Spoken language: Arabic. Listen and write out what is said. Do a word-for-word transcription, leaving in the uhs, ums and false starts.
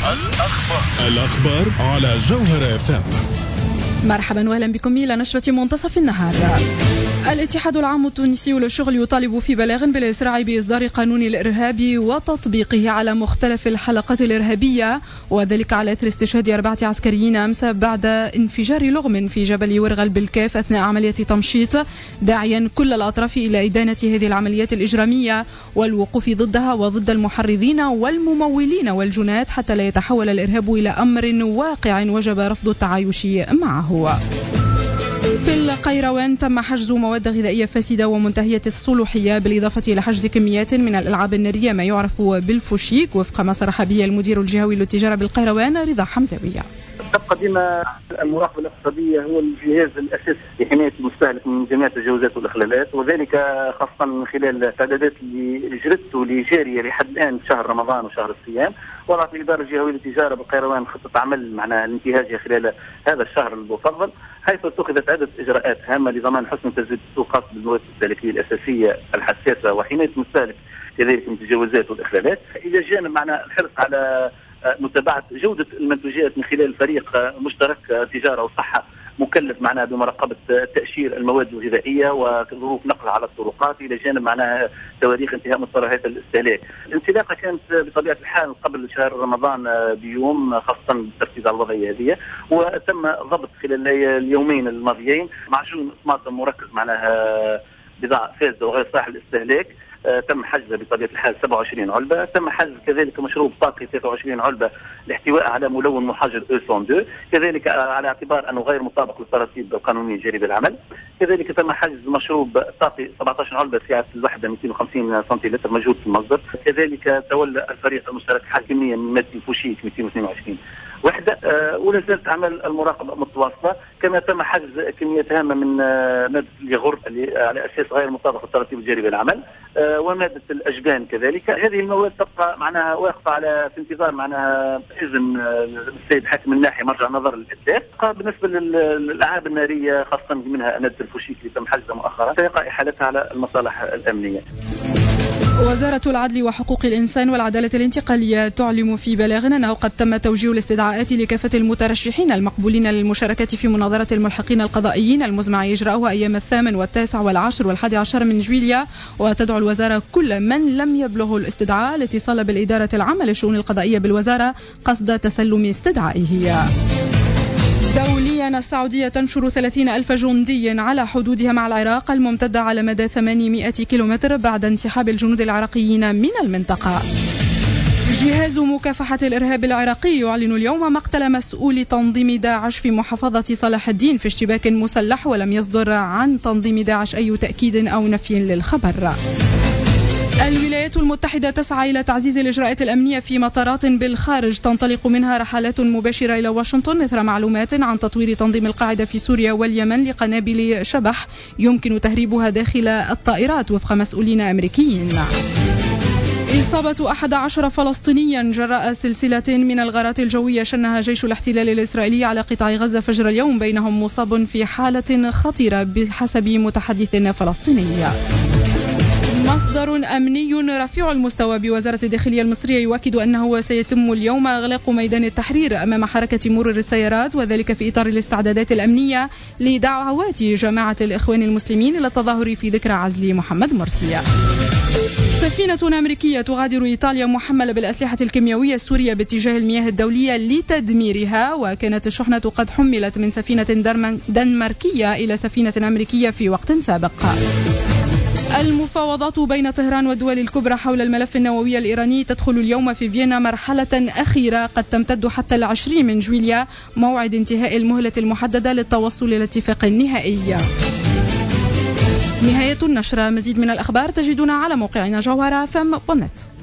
الأخبار, الأخبار على جوهر اف ام. مرحبا واهلا بكم الى نشرة منتصف النهار. الاتحاد العام التونسي للشغل يطالب في بلاغ بالإسراع بإصدار قانون الإرهاب وتطبيقه على مختلف الحلقات الإرهابية، وذلك على إثر استشهاد أربعة عسكريين أمس بعد انفجار لغم في جبل ورغل بالكاف أثناء عملية تمشيط، داعيا كل الأطراف إلى إدانة هذه العمليات الإجرامية والوقوف ضدها وضد المحرضين والممولين والجنات حتى لا يتحول الإرهاب إلى أمر واقع وجب رفض التعايش معه. في القيروان تم حجز مواد غذائية فاسدة ومنتهية الصلاحية بالإضافة إلى حجز كميات من الألعاب النارية ما يعرف بالفوشيك، وفق ما صرح به المدير الجهوي للتجارة بالقيروان رضا حمزاوية. تبقى ديما المراقبة الاقتصادية هو الجهاز الأساسي لحماية المستهلك من جميع التجاوزات والإخلالات، وذلك خاصة من خلال التعدادات اللي جرت واللي جارية لحد الآن شهر رمضان وشهر الصيام. وضعت الإدارة الجهوية للتجارة بالقيروان خطة عمل معناها انتهاجها خلال هذا الشهر المفضل، حيث اتخذت عدة إجراءات هامة لضمان حسن تسديد السوق خاص بالمواد الاستهلاكية الأساسية الحساسة وحماية المستهلك كذلك من التجاوزات والإخلالات، إلى جانب معناها الحرص على متابعة جودة المنتوجات من خلال فريق مشترك تجارة وصحة مكلف معناها بمراقبة تأشير المواد الغذائية وظروف نقلها على الطرقات، إلى جانب معناها تواريخ انتهاء مصطلحات الاستهلاك. الانطلاقة كانت بطبيعة الحال قبل شهر رمضان بيوم، خاصة بالتركيز على الوضعية هذه، وتم ضبط خلال اليومين الماضيين معجون طماطم مركز معناها بضاعة فاسدة وغير صالح للاستهلاك، تم حجزها بطبيعة الحال سبعة وعشرين علبة. تم حجز كذلك مشروب طاقي ثلاثة وعشرين علبة لاحتواء على ملون محجر أو مئتين واثنين، كذلك على اعتبار أنه غير مطابق للتراتيب القانونية الجارية بالعمل. كذلك تم حجز مشروب طاقي سبعة عشر علبة سعة الوحدة مئتين وخمسين سنتيلتر موجود في المصدر. كذلك تولى الفريق المشترك حجز كمية من مادة الفوشيك مئتين واثنين وعشرين وحدة، أه ولا زالت عمل المراقبة متواصلة. كما تم حجز كميات هامة من أه مادة الياغورت اللي على أساس غير مطابق للتراتيب الجاري بالعمل، أه ومادة الأجبان كذلك. هذه المواد تبقى معناها واقفة على في انتظار معناها إذن أه السيد حاكم الناحية مرجع نظر الإتلاف. بالنسبة للألعاب النارية خاصة منها مادة الفوشيك اللي تم حجزها مؤخرا سيقع إحالتها على المصالح الأمنية. وزارة العدل وحقوق الإنسان والعدالة الانتقالية تعلم في بلاغ أنه قد تم توجيه الاستدعاءات لكافة المترشحين المقبولين للمشاركة في مناظرة الملحقين القضائيين المزمع إجراؤها أيام الثامن والتاسع والعاشر والحادي عشر من جويليا، وتدعو الوزارة كل من لم يبلغه الاستدعاء الاتصال بالإدارة العامة للشؤون القضائية بالوزارة قصد تسلم استدعائه. دوليا السعودية تنشر ثلاثين ألف جندي على حدودها مع العراق الممتدة على مدى ثمانمائة كيلومتر بعد انسحاب الجنود العراقيين من المنطقة. جهاز مكافحة الإرهاب العراقي يعلن اليوم مقتل مسؤول تنظيم داعش في محافظة صلاح الدين في اشتباك مسلح، ولم يصدر عن تنظيم داعش أي تأكيد أو نفي للخبر. الولايات المتحدة تسعى إلى تعزيز الإجراءات الأمنية في مطارات بالخارج تنطلق منها رحلات مباشرة إلى واشنطن إثر معلومات عن تطوير تنظيم القاعدة في سوريا واليمن لقنابل شبح يمكن تهريبها داخل الطائرات وفق مسؤولين أمريكيين. إصابة أحد عشر فلسطينيا جراء سلسلة من الغارات الجوية شنها جيش الاحتلال الإسرائيلي على قطاع غزة فجر اليوم، بينهم مصاب في حالة خطيرة بحسب متحدث فلسطيني. مصدر أمني رفيع المستوى بوزارة الداخلية المصرية يؤكد أنه سيتم اليوم إغلاق ميدان التحرير أمام حركة مرور السيارات، وذلك في إطار الاستعدادات الأمنية لدعوات جماعة الإخوان المسلمين إلى التظاهر في ذكرى عزل محمد مرسي. سفينة أمريكية تغادر إيطاليا محملة بالأسلحة الكيميائية السورية باتجاه المياه الدولية لتدميرها، وكانت الشحنة قد حملت من سفينة دنماركية إلى سفينة أمريكية في وقت سابق. المفاوضات بين طهران والدول الكبرى حول الملف النووي الإيراني تدخل اليوم في فيينا مرحلة أخيرة قد تمتد حتى العشرين من جويليا، موعد انتهاء المهلة المحددة للتوصل إلى اتفاق نهائي. نهاية النشرة. مزيد من الأخبار تجدونها على موقعنا جوهر اف ام دوت نت.